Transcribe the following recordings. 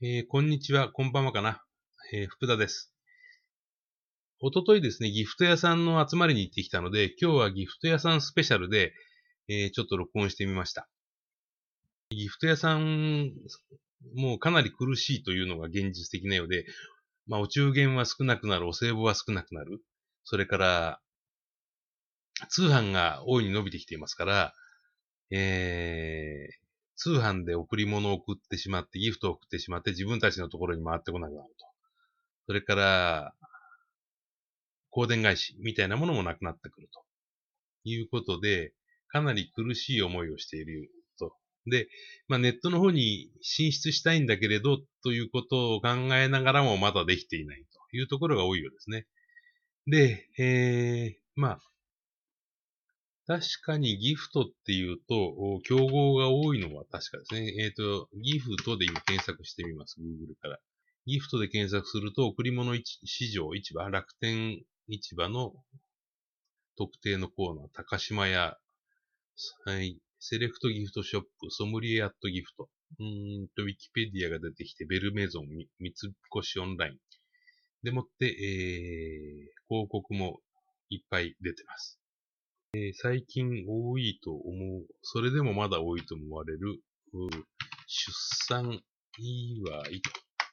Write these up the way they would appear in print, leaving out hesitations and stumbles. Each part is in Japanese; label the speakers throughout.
Speaker 1: こんにちは、こんばんはかな。福田です。おとといですね、ギフト屋さんの集まりに行ってきたので、今日はギフト屋さんスペシャルで、ちょっと録音してみました。ギフト屋さん、もうかなり苦しいというのが現実的なようで、お中元は少なくなる、お歳暮は少なくなる。それから、通販が大いに伸びてきていますから、通販で贈り物を送ってしまって、ギフトを送ってしまって、自分たちのところに回ってこなくなると。それから、香典返しみたいなものもなくなってくるということで、かなり苦しい思いをしていると。で、ネットの方に進出したいんだけれど、ということを考えながらもまだできていないというところが多いようですね。で、確かにギフトっていうと、競合が多いのは確かですね。ギフトで今検索してみます。Google から。ギフトで検索すると、贈り物市場、市場、楽天市場の特定のコーナー、高島屋、はい、セレクトギフトショップ、ソムリエアットギフト、ウィキペディアが出てきて、ベルメゾン、三越オンライン。でもって、広告もいっぱい出てます。最近多いと思う、それでもまだ多いと思われる、出産祝い、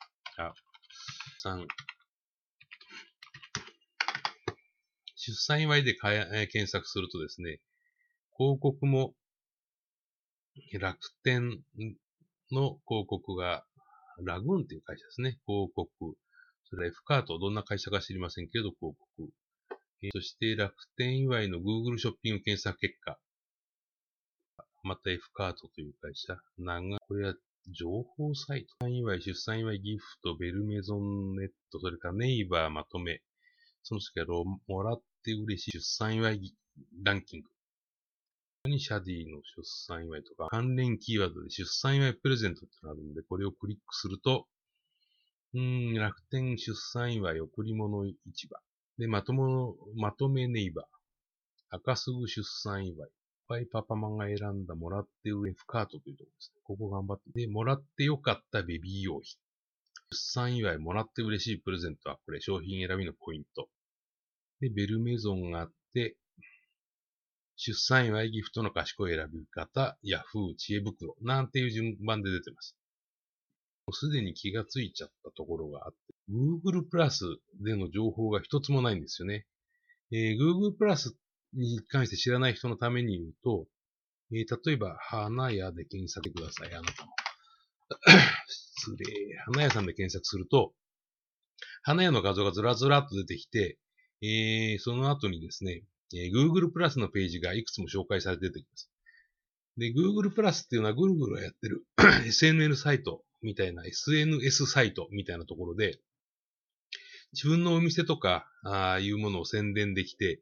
Speaker 1: 出産祝いで検索するとですね、広告も楽天の広告が、ラグーンっていう会社ですね。広告。それから F カート、どんな会社か知りませんけれど、広告。そして楽天祝いの Google ショッピング検索結果。また F カートという会社。これは情報サイト。出産祝い、ギフト、ベルメゾンネット、それからネイバーまとめ。その次はもらって嬉しい出産祝いランキング。シャディの出産祝いとか、関連キーワードで出産祝いプレゼントってのがあるんで、これをクリックすると、楽天出産祝い贈り物市場。で、まとめネイバー。赤すぐ出産祝い。パパマが選んだもらって上フカートというところですね。ここ頑張って。で、もらってよかったベビー用品。出産祝いもらって嬉しいプレゼントはこれ商品選びのポイント。で、ベルメゾンがあって、出産祝いギフトの賢い選び方、ヤフー知恵袋なんていう順番で出てます。もうすでに気がついちゃったところがあって、Google プラスでの情報が一つもないんですよね。Google プラスに関して知らない人のために言うと、例えば、花屋で検索してください、あなたも。失礼。花屋さんで検索すると、花屋の画像がずらずらっと出てきて、その後にですね、Google プラスのページがいくつも紹介されて出てきます。で、Google プラスっていうのは Google がやってるSNS サイトみたいな、SNS サイトみたいなところで、自分のお店とか、いうものを宣伝できて、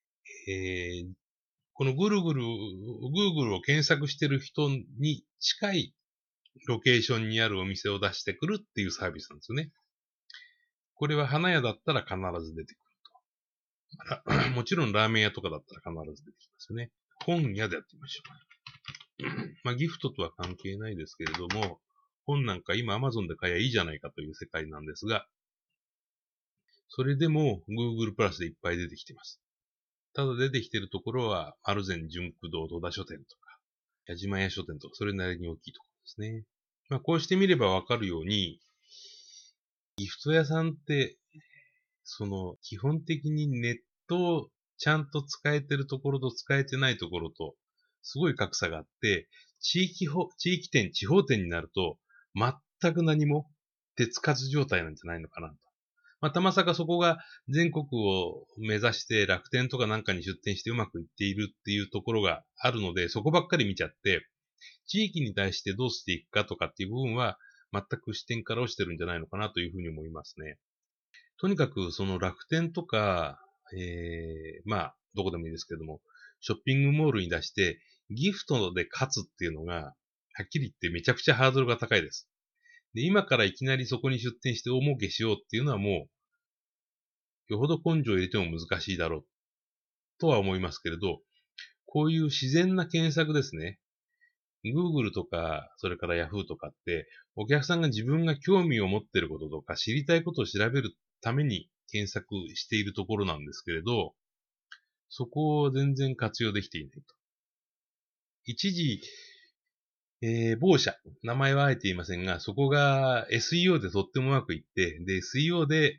Speaker 1: このGoogle を検索してる人に近いロケーションにあるお店を出してくるっていうサービスなんですよね。これは花屋だったら必ず出てくると。もちろんラーメン屋とかだったら必ず出てきますよね。本屋でやってみましょう。ギフトとは関係ないですけれども、本なんか今 Amazon で買えばいいじゃないかという世界なんですが、それでも Google プラスでいっぱい出てきています。ただ出てきているところは、丸善純駆堂、戸田書店とか、矢島屋書店とか、それなりに大きいところですね。こうしてみればわかるように、ギフト屋さんって、基本的にネットをちゃんと使えてるところと使えてないところと、すごい格差があって、地域店、地方店になると、全く何も手つかず状態なんじゃないのかなと。たまさかそこが全国を目指して楽天とかなんかに出店してうまくいっているっていうところがあるので、そこばっかり見ちゃって、地域に対してどうしていくかとかっていう部分は、全く視点から落ちてるんじゃないのかなというふうに思いますね。とにかくその楽天とか、どこでもいいですけれども、ショッピングモールに出して、ギフトで勝つっていうのが、はっきり言ってめちゃくちゃハードルが高いです。で、今からいきなりそこに出店して大儲けしようっていうのはもう、よほど根性を入れても難しいだろうとは思いますけれど、こういう自然な検索ですね。 Google とか、それから Yahoo とかって、お客さんが自分が興味を持っていることとか、知りたいことを調べるために検索しているところなんですけれど、そこを全然活用できていないと。一時、某社、名前はあえて言いませんが、そこが SEO でとってもうまくいって、で、SEO で、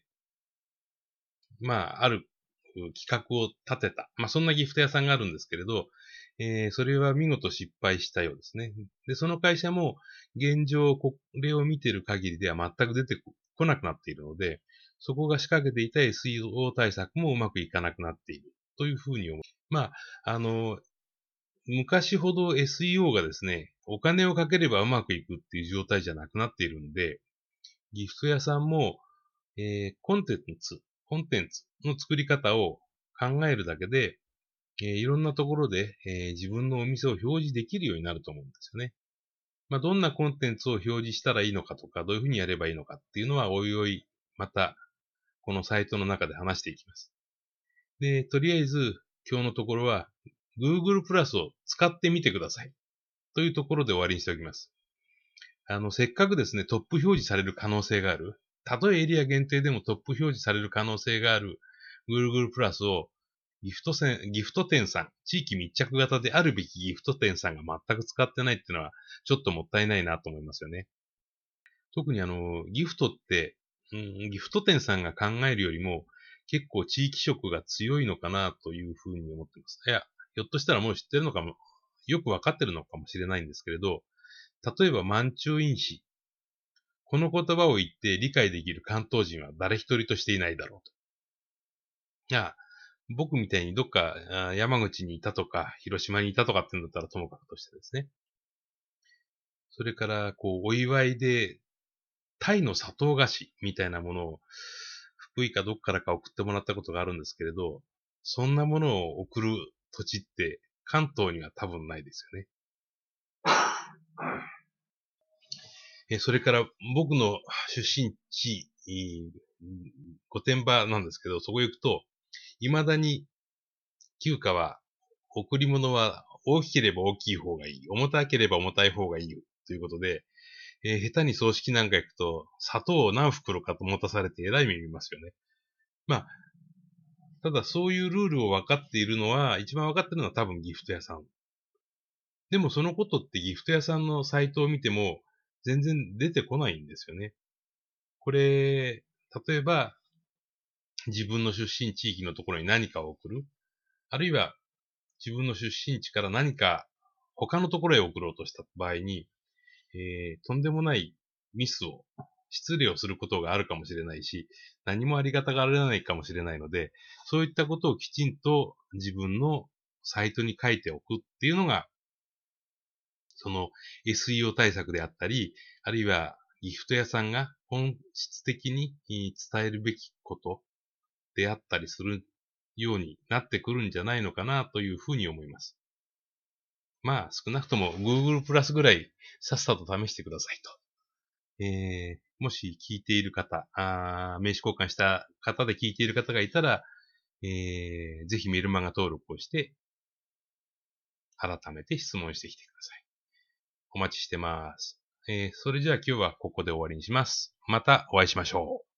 Speaker 1: ある企画を立てた。そんなギフト屋さんがあるんですけれど、それは見事失敗したようですね。で、その会社も現状、これを見ている限りでは全く出てこなくなっているので、そこが仕掛けていた SEO 対策もうまくいかなくなっているというふうに思う。あの、昔ほど SEO がですね、お金をかければうまくいくっていう状態じゃなくなっているので、ギフト屋さんも、コンテンツの作り方を考えるだけで、いろんなところで、自分のお店を表示できるようになると思うんですよね。どんなコンテンツを表示したらいいのかとか、どういうふうにやればいいのかっていうのは、おいおい、また、このサイトの中で話していきます。で、とりあえず、今日のところは、Google プラスを使ってみてください。というところで終わりにしておきます。せっかくですね、トップ表示される可能性がある。たとえエリア限定でもトップ表示される可能性がある Google プラスをギフト店さん、地域密着型であるべきギフト店さんが全く使ってないっていうのは、ちょっともったいないなと思いますよね。特にギフトって、ギフト店さんが考えるよりも、結構地域色が強いのかなというふうに思ってます。いや、ひょっとしたらもう知ってるのかも、よくわかってるのかもしれないんですけれど、例えば満中因子。この言葉を言って理解できる関東人は誰一人としていないだろうと。いや、僕みたいにどっか山口にいたとか、広島にいたとかってんだったらともかくとしてですね。それから、お祝いで、タイの砂糖菓子みたいなものを、福井かどっからか送ってもらったことがあるんですけれど、そんなものを送る土地って関東には多分ないですよね。それから僕の出身地、御殿場なんですけど、そこ行くと、未だに旧家は、贈り物は大きければ大きい方がいい。重たければ重たい方がいいよ。ということで、下手に葬式なんか行くと、砂糖を何袋かと持たされて偉い目見ますよね。ただそういうルールを分かっているのは、一番分かっているのは多分ギフト屋さん。でもそのことってギフト屋さんのサイトを見ても、全然出てこないんですよね。これ、例えば、自分の出身地域のところに何かを送る。あるいは、自分の出身地から何か他のところへ送ろうとした場合に、とんでもないミスを、失礼をすることがあるかもしれないし、何もありがたがられないかもしれないので、そういったことをきちんと自分のサイトに書いておくっていうのが、その SEO 対策であったり、あるいはギフト屋さんが本質的に伝えるべきことであったりするようになってくるんじゃないのかなというふうに思います。少なくとも Google プラスぐらいさっさと試してくださいと。もし聞いている方、名刺交換した方で聞いている方がいたら、ぜひメルマガ登録をして、改めて質問してきてください。お待ちしてます。それじゃあ今日はここで終わりにします。またお会いしましょう。